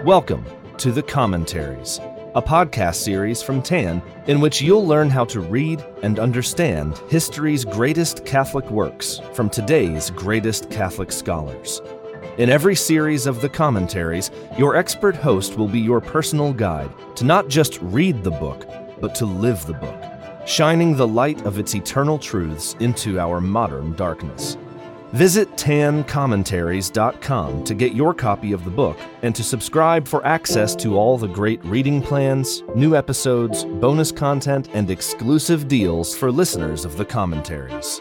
Welcome to The Commentaries, a podcast series from TAN in which you'll learn how to read and understand history's greatest Catholic works from today's greatest Catholic scholars. In every series of The Commentaries, your expert host will be your personal guide to not just read the book, but to live the book, shining the light of its eternal truths into our modern darkness. Visit tancommentaries.com to get your copy of the book and to subscribe for access to all the great reading plans, new episodes, bonus content, and exclusive deals for listeners of the commentaries.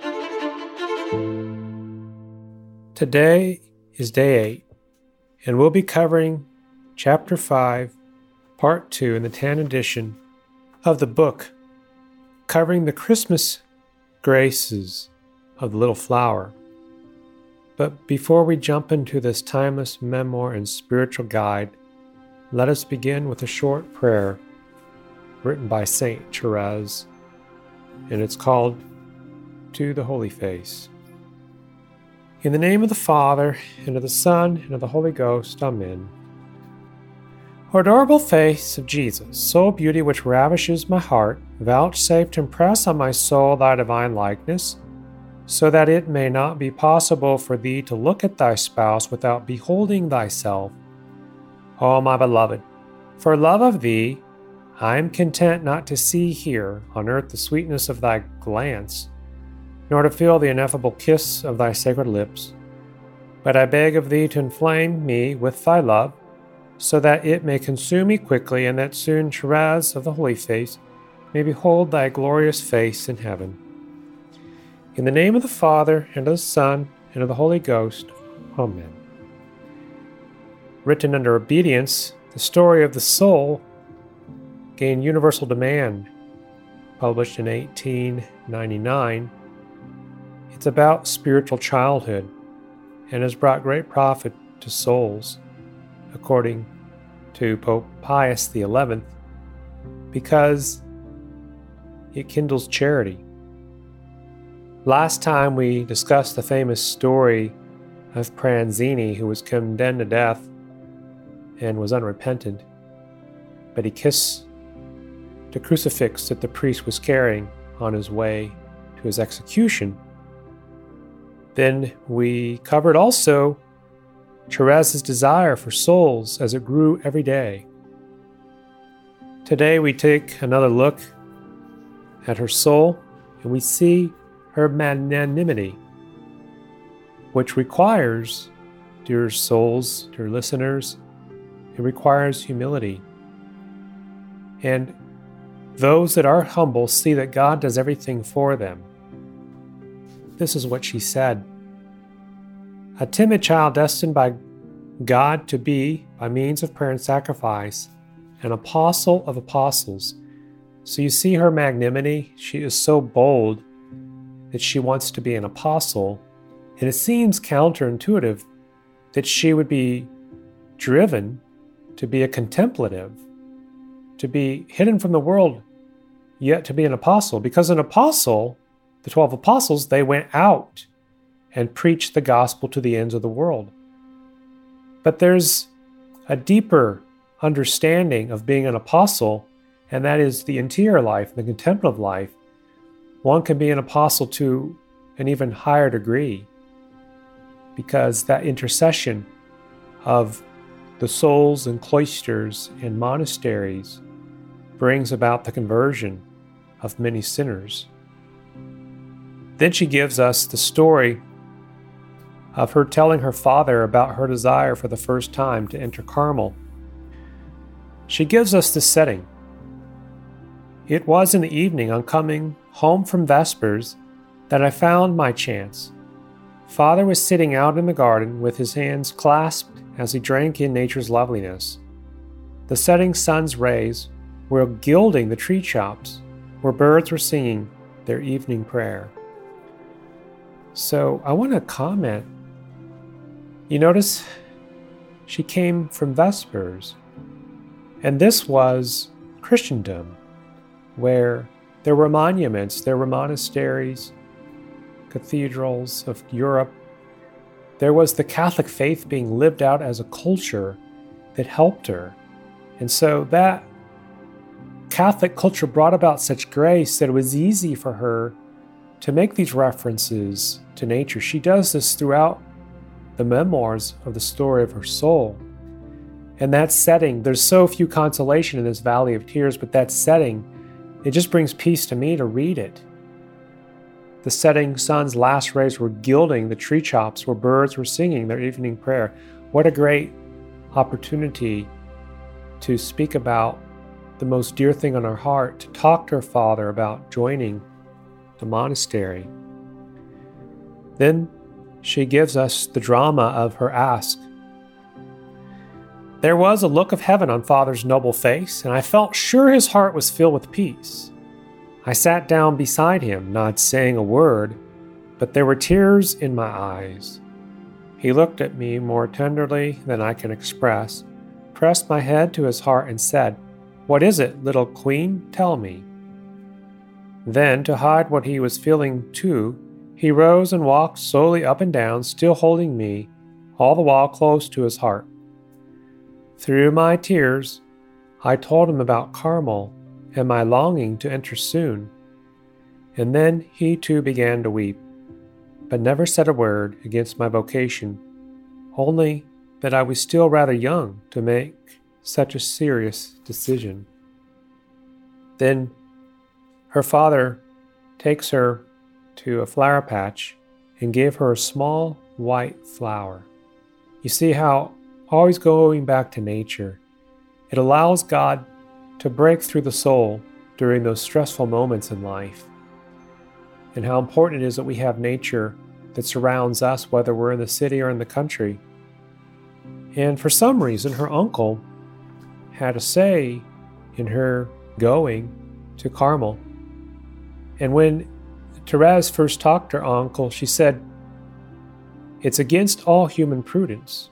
Today is day 8, and we'll be covering Chapter 5, Part 2 in the TAN edition of the book, covering the Christmas graces of the Little Flower. But before we jump into this timeless memoir and spiritual guide, let us begin with a short prayer written by Saint Therese, and it's called To the Holy Face. In the name of the Father, and of the Son, and of the Holy Ghost, Amen. O adorable face of Jesus, soul beauty which ravishes my heart, vouchsafe to impress on my soul thy divine likeness, so that it may not be possible for thee to look at thy spouse without beholding thyself. O my beloved, for love of thee, I am content not to see here on earth the sweetness of thy glance, nor to feel the ineffable kiss of thy sacred lips. But I beg of thee to inflame me with thy love, so that it may consume me quickly, and that soon Therese of the Holy Face may behold thy glorious face in heaven. In the name of the Father, and of the Son, and of the Holy Ghost, Amen. Written under obedience, the story of the soul gained universal demand, published in 1899. It's about spiritual childhood and has brought great profit to souls, according to Pope Pius XI, because it kindles charity. Last time we discussed the famous story of Pranzini, who was condemned to death and was unrepentant, but he kissed the crucifix that the priest was carrying on his way to his execution. Then we covered also Therese's desire for souls as it grew every day. Today we take another look at her soul, and we see her magnanimity, which requires, dear souls, dear listeners, it requires humility. And those that are humble see that God does everything for them. This is what she said. A timid child destined by God to be, by means of prayer and sacrifice, an apostle of apostles. So you see her magnanimity. She is so bold that she wants to be an apostle, and it seems counterintuitive that she would be driven to be a contemplative, to be hidden from the world, yet to be an apostle, because an apostle, the 12 apostles, they went out and preached the gospel to the ends of the world. But there's a deeper understanding of being an apostle, and that is the interior life, the contemplative life. One can be an apostle to an even higher degree, because that intercession of the souls in cloisters and monasteries brings about the conversion of many sinners. Then she gives us the story of her telling her father about her desire for the first time to enter Carmel. She gives us the setting. It was in the evening, on coming home from Vespers, that I found my chance. Father was sitting out in the garden with his hands clasped as he drank in nature's loveliness. The setting sun's rays were gilding the tree tops, where birds were singing their evening prayer. So I want to comment. You notice she came from Vespers, and this was Christendom, where there were monuments, there were monasteries, cathedrals of Europe. There was the Catholic faith being lived out as a culture that helped her. And so that Catholic culture brought about such grace that it was easy for her to make these references to nature. She does this throughout the memoirs of the story of her soul. And that setting, there's so few consolation in this Valley of Tears, but that setting, it just brings peace to me to read it. The setting sun's last rays were gilding the tree tops where birds were singing their evening prayer. What a great opportunity to speak about the most dear thing on her heart, to talk to her father about joining the monastery. Then she gives us the drama of her ask. There was a look of heaven on Father's noble face, and I felt sure his heart was filled with peace. I sat down beside him, not saying a word, but there were tears in my eyes. He looked at me more tenderly than I can express, pressed my head to his heart, and said, "What is it, little queen? Tell me." Then, to hide what he was feeling too, he rose and walked slowly up and down, still holding me, all the while close to his heart. Through my tears, I told him about Carmel and my longing to enter soon. And then he too began to weep, but never said a word against my vocation, only that I was still rather young to make such a serious decision. Then her father takes her to a flower patch and gave her a small white flower. You see how always going back to nature, it allows God to break through the soul during those stressful moments in life, and how important it is that we have nature that surrounds us, whether we're in the city or in the country. And for some reason, her uncle had a say in her going to Carmel. And when Therese first talked to her uncle, she said, "It's against all human prudence."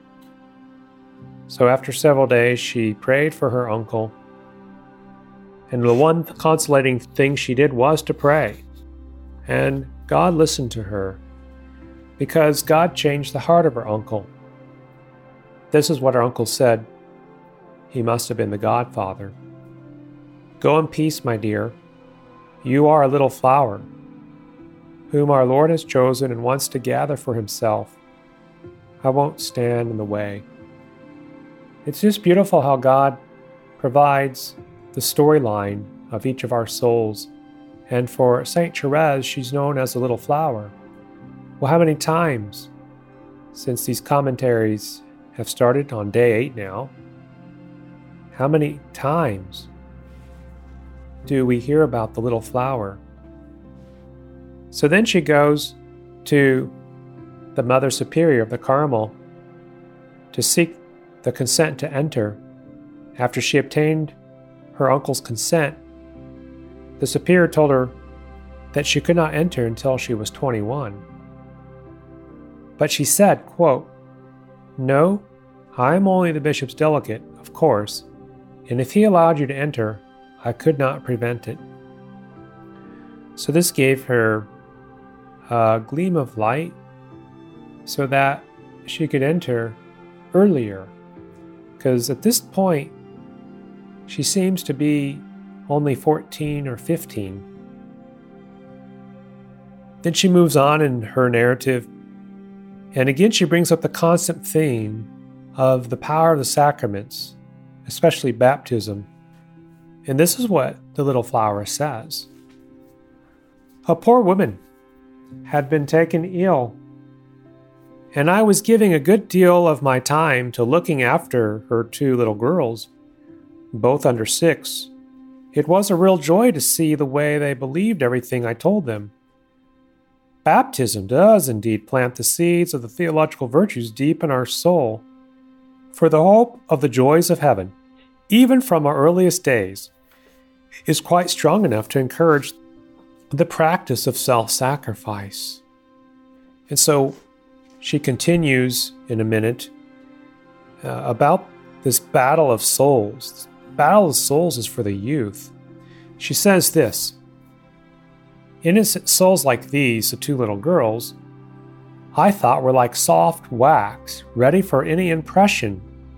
So after several days, she prayed for her uncle. And the one consolating thing she did was to pray. And God listened to her, because God changed the heart of her uncle. This is what her uncle said. He must have been the godfather. "Go in peace, my dear. You are a little flower, whom our Lord has chosen and wants to gather for himself. I won't stand in the way." It's just beautiful how God provides the storyline of each of our souls. And for Saint Therese, she's known as a little flower. Well, how many times since these commentaries have started on day 8 now, how many times do we hear about the little flower? So then she goes to the Mother Superior of the Carmel to seek the consent to enter. After she obtained her uncle's consent, the superior told her that she could not enter until she was 21. But she said, quote, "No, I am only the bishop's delegate, of course, and if he allowed you to enter, I could not prevent it." So this gave her a gleam of light so that she could enter earlier. Because at this point, she seems to be only 14 or 15. Then she moves on in her narrative, and again she brings up the constant theme of the power of the sacraments, especially baptism. And this is what the little flower says. "A poor woman had been taken ill, and I was giving a good deal of my time to looking after her 2 little girls, both under 6. It was a real joy to see the way they believed everything I told them. Baptism does indeed plant the seeds of the theological virtues deep in our soul, for the hope of the joys of heaven, even from our earliest days, is quite strong enough to encourage the practice of self-sacrifice." And so she continues in a minute about this battle of souls. This battle of souls is for the youth. She says this, "Innocent souls like these, the 2 little girls, I thought were like soft wax, ready for any impression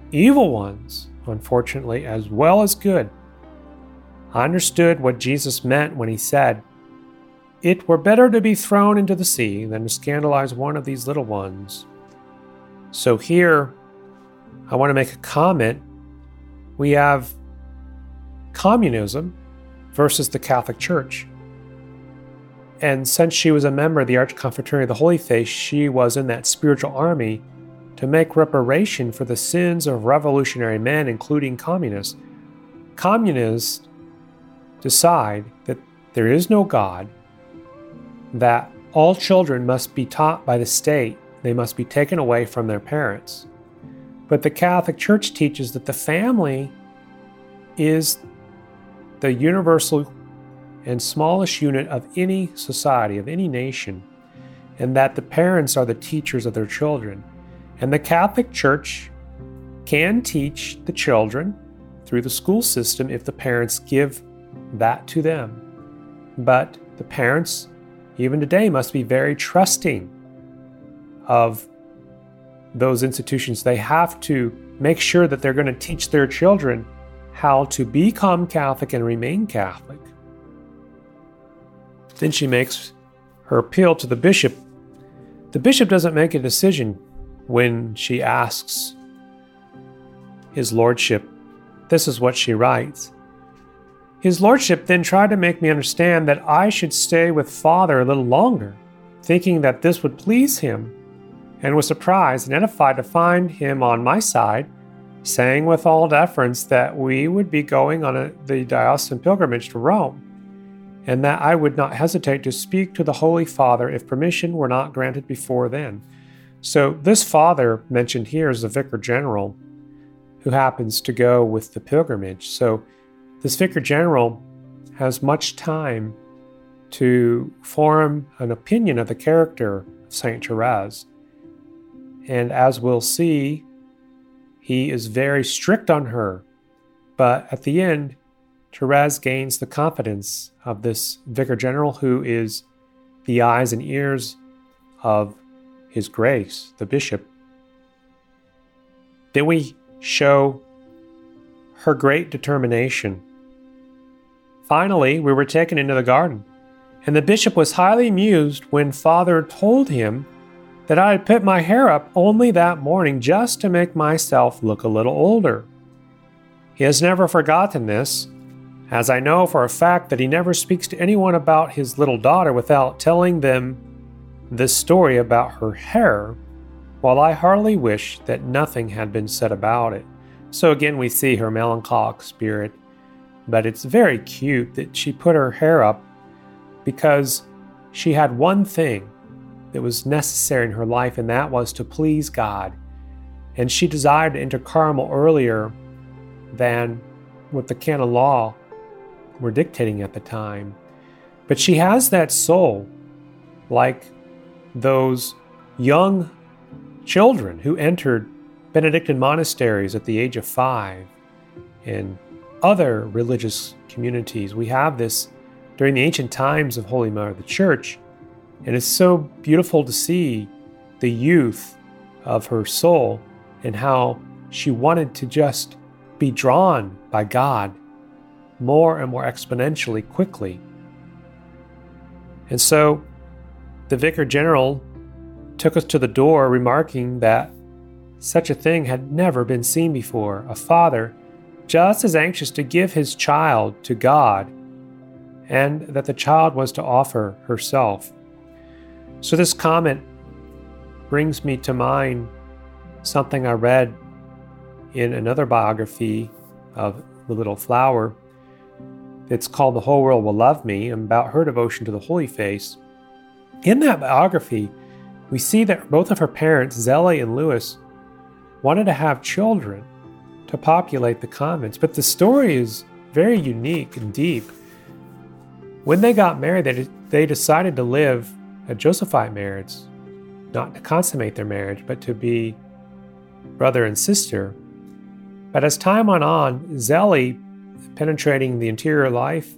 evil ones, unfortunately, as well as good. I understood what Jesus meant when he said, "It were better to be thrown into the sea than to scandalize one of these little ones." So here, I want to make a comment. We have communism versus the Catholic Church. And since she was a member of the Archconfraternity of the Holy Face, she was in that spiritual army to make reparation for the sins of revolutionary men, including communists. Communists decide that there is no God, that all children must be taught by the state, they must be taken away from their parents. But the Catholic Church teaches that the family is the universal and smallest unit of any society, of any nation, and that the parents are the teachers of their children. And the Catholic Church can teach the children through the school system if the parents give that to them. But the parents, even today, must be very trusting of those institutions. They have to make sure that they're going to teach their children how to become Catholic and remain Catholic. Then she makes her appeal to the bishop. The bishop doesn't make a decision when she asks his lordship. This is what she writes. His lordship then tried to make me understand that I should stay with father a little longer, thinking that this would please him, and was surprised and edified to find him on my side, saying with all deference that we would be going on the diocesan pilgrimage to Rome, and that I would not hesitate to speak to the Holy Father if permission were not granted before then. So this father mentioned here is the Vicar General who happens to go with the pilgrimage. So this Vicar General has much time to form an opinion of the character of Saint Therese. And as we'll see, he is very strict on her. But at the end, Therese gains the confidence of this Vicar General, who is the eyes and ears of His Grace, the bishop. Then we show her great determination. Finally, we were taken into the garden, and the bishop was highly amused when Father told him that I had put my hair up only that morning just to make myself look a little older. He has never forgotten this, as I know for a fact that he never speaks to anyone about his little daughter without telling them this story about her hair, while I heartily wish that nothing had been said about it. So again, we see her melancholic spirit, but it's very cute that she put her hair up because she had one thing that was necessary in her life, and that was to please God. And she desired to enter Carmel earlier than what the canon law were dictating at the time. But she has that soul, like those young children who entered Benedictine monasteries at the age of 5 and other religious communities. We have this during the ancient times of Holy Mother of the Church, and it's so beautiful to see the youth of her soul and how she wanted to just be drawn by God more and more exponentially quickly. And so the Vicar General took us to the door, remarking that such a thing had never been seen before. A father just as anxious to give his child to God, and that the child was to offer herself. So this comment brings me to mind something I read in another biography of the little flower. It's called The Whole World Will Love Me, about her devotion to the Holy Face. In that biography, we see that both of her parents, Zélie and Louis, wanted to have children to populate the convents. But the story is very unique and deep. When they got married, they decided to live a Josephite marriage, not to consummate their marriage, but to be brother and sister. But as time went on, Zélie, penetrating the interior life,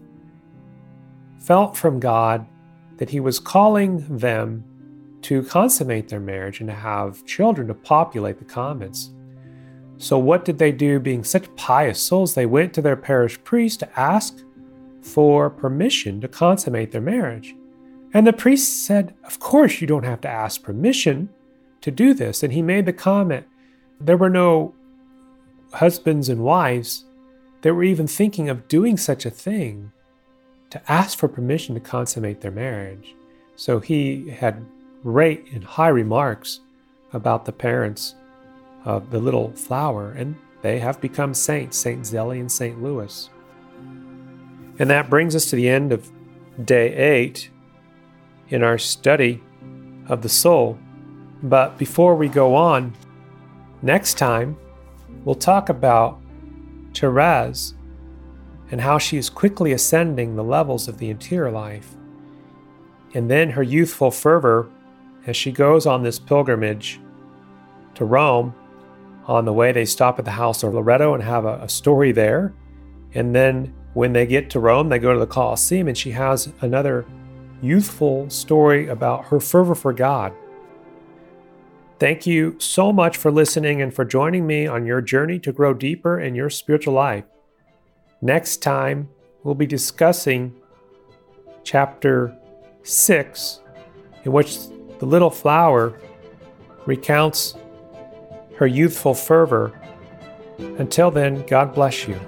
felt from God that he was calling them to consummate their marriage and to have children to populate the convents. So what did they do being such pious souls? They went to their parish priest to ask for permission to consummate their marriage. And the priest said, of course you don't have to ask permission to do this. And he made the comment, there were no husbands and wives that were even thinking of doing such a thing, to ask for permission to consummate their marriage. So he had great and high remarks about the parents of the little flower, and they have become saints, Saint Zélie and Saint Louis. And that brings us to the end of day 8 in our study of the soul. But before we go on, next time we'll talk about Thérèse and how she is quickly ascending the levels of the interior life. And then her youthful fervor as she goes on this pilgrimage to Rome. On the way, they stop at the house of Loreto and have a story there. And then when they get to Rome, they go to the Colosseum, and she has another youthful story about her fervor for God. Thank you so much for listening and for joining me on your journey to grow deeper in your spiritual life. Next time, we'll be discussing chapter 6, in which the little flower recounts her youthful fervor. Until then, God bless you.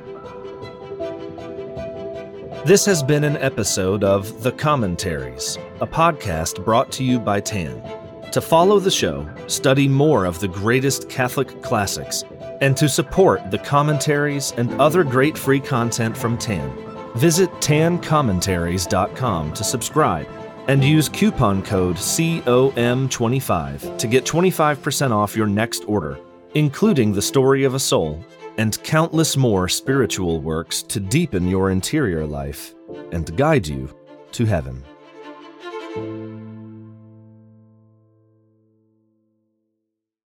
This has been an episode of The Commentaries, a podcast brought to you by TAN. To follow the show, study more of the greatest Catholic classics, and to support the commentaries and other great free content from TAN, visit tancommentaries.com to subscribe and use coupon code COM25 to get 25% off your next order, including The Story of a Soul and countless more spiritual works to deepen your interior life and guide you to heaven.